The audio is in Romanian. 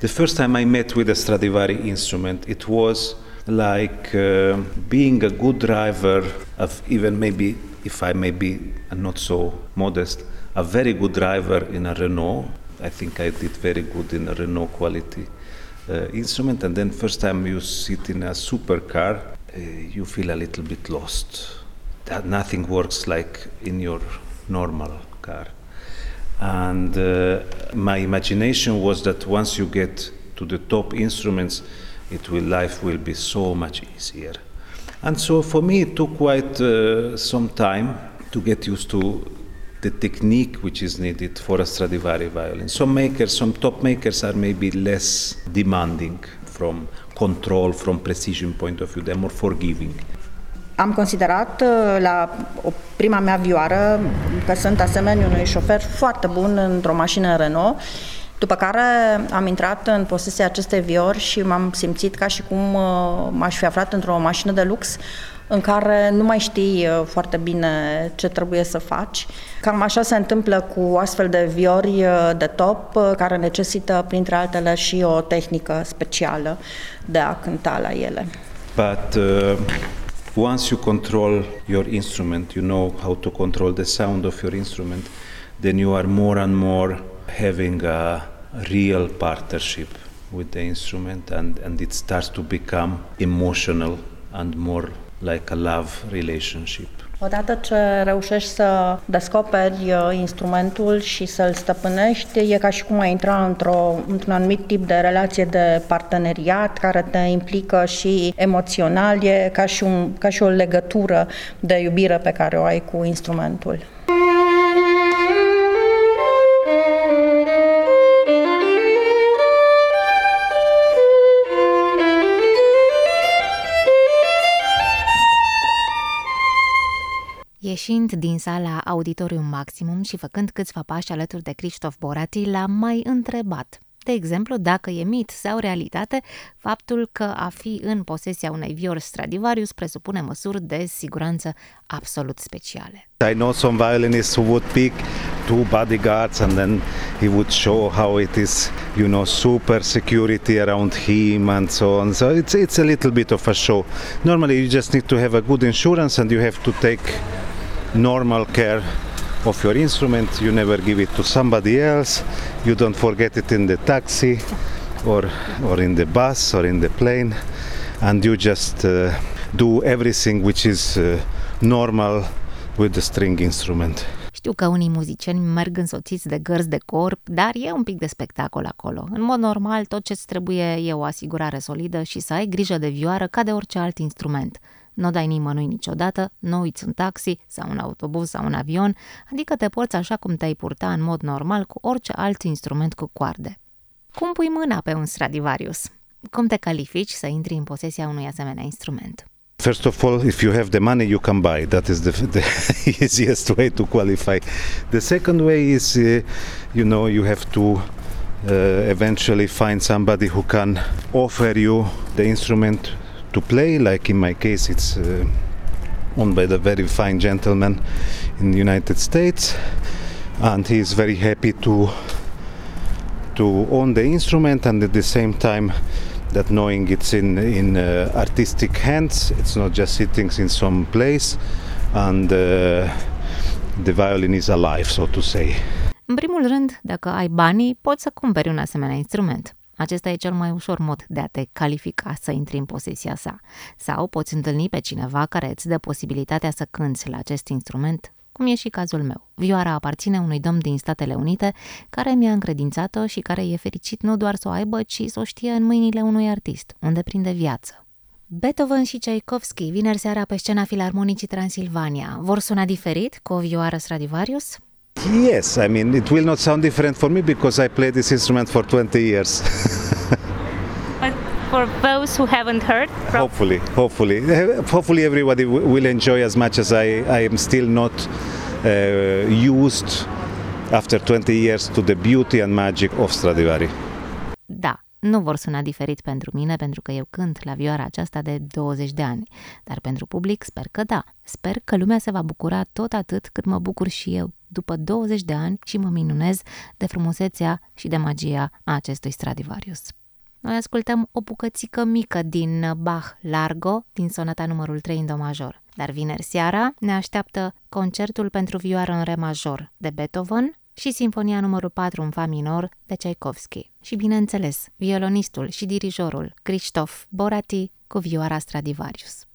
The first time I met with a Stradivari instrument, it was like being a good driver of even maybe, if I may be not so modest, a very good driver in a Renault. I think I did very good in a Renault quality instrument, and then first time you sit in a supercar, you feel a little bit lost. That nothing works like in your normal car. And my imagination was that once you get to the top instruments, life will be so much easier. And so for me it took quite some time to get used to the technique which is needed for a Stradivari violin. Some top makers are maybe less demanding from control, from precision point of view, they're more forgiving. Am considerat la prima mea vioară că sunt asemenea unui șofer foarte bun într-o mașină Renault, după care am intrat în posesia acestei viori și m-am simțit ca și cum m-aș fi aflat într-o mașină de lux în care nu mai știi foarte bine ce trebuie să faci. Cam așa se întâmplă cu astfel de viori de top, care necesită, printre altele, și o tehnică specială de a cânta la ele. But once you control your instrument, you know how to control the sound of your instrument, then you are more and more having a real partnership with the instrument, and it starts to become emotional and more like a love relationship. Odată ce reușești să descoperi instrumentul și să-l stăpânești, e ca și cum ai intra într-un anumit tip de relație de parteneriat care te implică și emoțional, e ca și o legătură de iubire pe care o ai cu instrumentul. Ieșind din sala Auditorium Maximum și făcând câțiva pași alături de Cristof Borati, l-am mai întrebat. De exemplu, dacă e mit sau realitate faptul că a fi în posesia unei viori Stradivarius presupune măsuri de siguranță absolut speciale. I know some violinists who would pick 2 bodyguards and then he would show how it is, super security around him and so on. So it's a little bit of a show. Normally you just need to have a good insurance and you have to take normal care of your instrument. You never give it to somebody else. You don't forget it in the taxi or in the bus or in the plane, and you just do everything which is normal with the string instrument. Știu că unii muzicieni merg însoțiți de gărzi de corp, dar e un pic de spectacol acolo. În mod normal, tot ce-ți trebuie e o asigurare solidă și să ai grijă de vioară ca de orice alt instrument. Nu dai nimănui niciodată, nu uiți un taxi sau un autobuz sau un avion, adică te porți așa cum te-ai purta în mod normal cu orice alt instrument cu coarde. Cum pui mâna pe un Stradivarius? Cum te califici să intri în posesia unui asemenea instrument? First of all, if you have the money, you can buy. That is the easiest way to qualify. The second way is, you have to eventually find somebody who can offer you the instrument to play. Like in my case, it's owned by the very fine gentleman in the United States, and he is very happy to own the instrument, and at the same time that knowing it's in artistic hands, it's not just sitting in some place, and the violin is alive, so to say. În primul rând, dacă ai banii, poți să cumperi un asemenea instrument. Acesta e cel mai ușor mod de a te califica să intri în posesia sa. Sau poți întâlni pe cineva care îți dă posibilitatea să cânți la acest instrument, cum e și cazul meu. Vioara aparține unui domn din Statele Unite care mi-a încredințat-o și care e fericit nu doar să o aibă, ci să o știe în mâinile unui artist, unde prinde viață. Beethoven și Tchaikovsky, vineri seara pe scena Filarmonicii Transilvania, vor suna diferit cu o vioară Stradivarius? Yes, I mean, it will not sound different for me because I played this instrument for 20 years. But for those who haven't heard? Hopefully everybody will enjoy as much as I am still not used after 20 years to the beauty and magic of Stradivari. Da, nu vor suna diferit pentru mine, pentru că eu cânt la vioara aceasta de 20 de ani. Dar pentru public sper că da. Sper că lumea se va bucura tot atât cât mă bucur și eu după 20 de ani și mă minunez de frumusețea și de magia a acestui Stradivarius. Noi ascultăm o bucățică mică din Bach Largo, din sonata numărul 3 în do major. Dar vineri seara ne așteaptă concertul pentru vioară în re major de Beethoven și sinfonia numărul 4 în fa minor de Tchaikovsky. Și bineînțeles, violonistul și dirijorul Krzysztof Borati cu vioara Stradivarius.